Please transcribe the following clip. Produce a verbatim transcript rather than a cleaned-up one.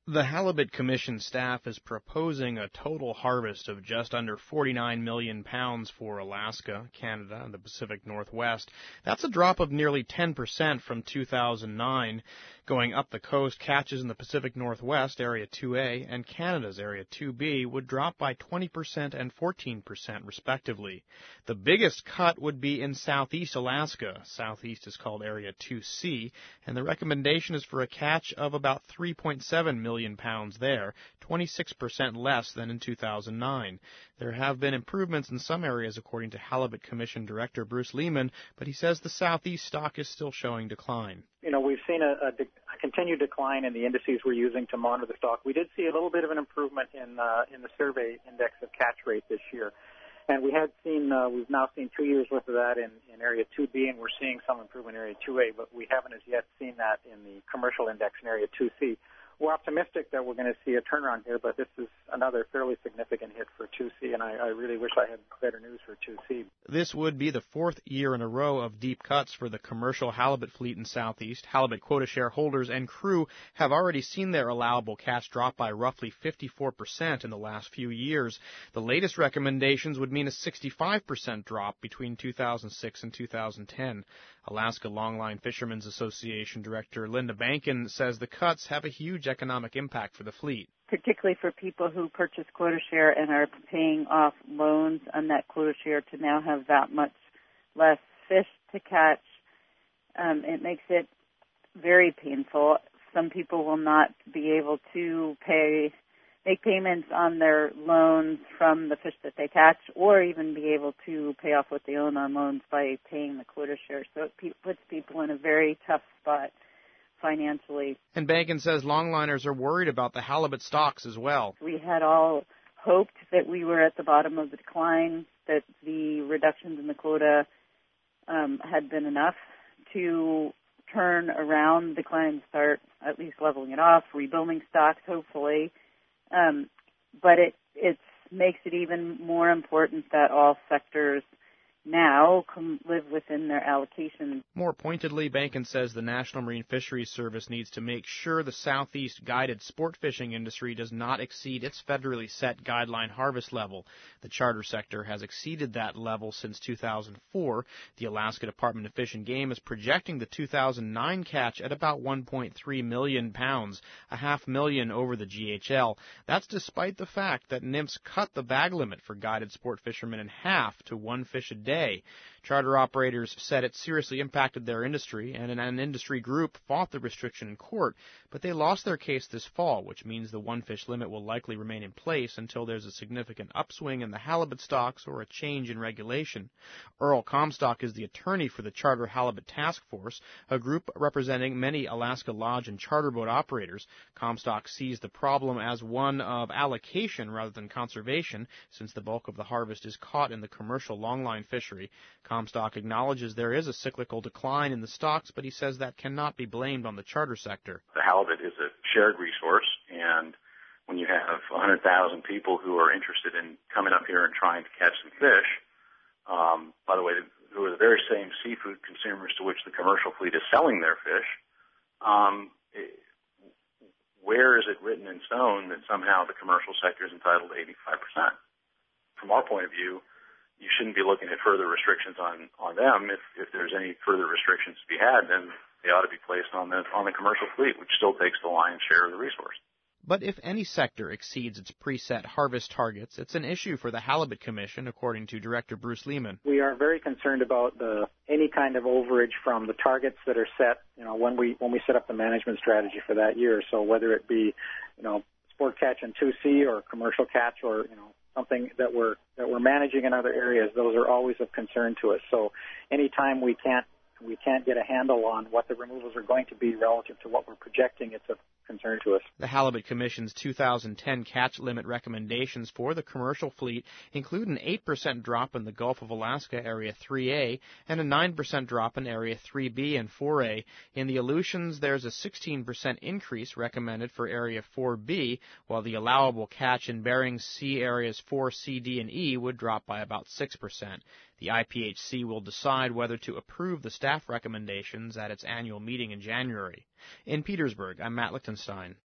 The Halibut Commission staff is proposing a total harvest of just under forty-nine million pounds for Alaska, Canada, and the Pacific Northwest. That's a drop of nearly ten percent from two thousand nine. Going up the coast, catches in the Pacific Northwest, Area two A, and Canada's Area two B would drop by twenty percent and fourteen percent, respectively. The biggest cut would be in southeast Alaska. Southeast is called Area two C, and the recommendation is for a catch of about three point seven million pounds there, twenty-six percent less than in two thousand nine. There have been improvements in some areas, according to Halibut Commission Director Bruce Lehman, but he says the southeast stock is still showing decline. You know, we've seen a, a, de- a continued decline in the indices we're using to monitor the stock. We did see a little bit of an improvement in uh, in the survey index of catch rate this year. And we had seen, uh, we've now seen two years worth of that in, in Area two B, and we're seeing some improvement in Area two A, but we haven't as yet seen that in the commercial index in Area two C. We're optimistic that we're going to see a turnaround here, but this is another fairly significant hit for two C, and I, I really wish I had better news for two C. This would be the fourth year in a row of deep cuts for the commercial halibut fleet in Southeast. Halibut quota share holders and crew have already seen their allowable catch drop by roughly fifty-four percent in the last few years. The latest recommendations would mean a sixty-five percent drop between two thousand six and two thousand ten. Alaska Longline Fishermen's Association Director Linda Bankin says the cuts have a huge economic impact for the fleet. Particularly for people who purchase quota share and are paying off loans on that quota share to now have that much less fish to catch, um, it makes it very painful. Some people will not be able to pay, make payments on their loans from the fish that they catch, or even be able to pay off what they own on loans by paying the quota share. So it pe- puts people in a very tough spot financially. And Bankin says longliners are worried about the halibut stocks as well. We had all hoped that we were at the bottom of the decline, that the reductions in the quota um, had been enough to turn around the decline and start at least leveling it off, rebuilding stocks, hopefully. Um, but it it makes it even more important that all sectors now can live within their allocation. More pointedly, Bankin says the National Marine Fisheries Service needs to make sure the Southeast guided sport fishing industry does not exceed its federally set guideline harvest level. The charter sector has exceeded that level since two thousand four. The Alaska Department of Fish and Game is projecting the two thousand nine catch at about one point three million pounds, a half million over the G H L. That's despite the fact that N M F S cut the bag limit for guided sport fishermen in half to one fish a day. Charter operators said it seriously impacted their industry, and an industry group fought the restriction in court, but they lost their case this fall, which means the one-fish limit will likely remain in place until there's a significant upswing in the halibut stocks or a change in regulation. Earl Comstock is the attorney for the Charter Halibut Task Force, a group representing many Alaska lodge and charter boat operators. Comstock sees the problem as one of allocation rather than conservation, since the bulk of the harvest is caught in the commercial longline fishery. Comstock acknowledges there is a cyclical decline in the stocks, but he says that cannot be blamed on the charter sector. The halibut is a shared resource, and when you have one hundred thousand people who are interested in coming up here and trying to catch some fish, um, by the way, who are the very same seafood consumers to which the commercial fleet is selling their fish, um, it, where is it written in stone that somehow the commercial sector is entitled to eighty-five percent? From our point of view, you shouldn't be looking at further restrictions on, on them. If, if there's any further restrictions to be had, then they ought to be placed on the, on the commercial fleet, which still takes the lion's share of the resource. But if any sector exceeds its preset harvest targets, it's an issue for the Halibut Commission, according to Director Bruce Lehman. We are very concerned about the any kind of overage from the targets that are set, you know, when we when we set up the management strategy for that year. So whether it be, you know, sport catch in two C or commercial catch or, you know, something that we're that we're managing in other areas, those are always of concern to us. So anytime we can't we can't get a handle on what the removals are going to be relative to what we're projecting, it's of concern to us. The Halibut Commission's two thousand ten catch limit recommendations for the commercial fleet include an eight percent drop in the Gulf of Alaska Area three A and a nine percent drop in Area three B and four A. In the Aleutians, there's a sixteen percent increase recommended for Area four B, while the allowable catch in Bering Sea Areas four C, D, and E would drop by about six percent. The I P H C will decide whether to approve the staff recommendations at its annual meeting in January. In Petersburg, I'm Matt Lichtenstein.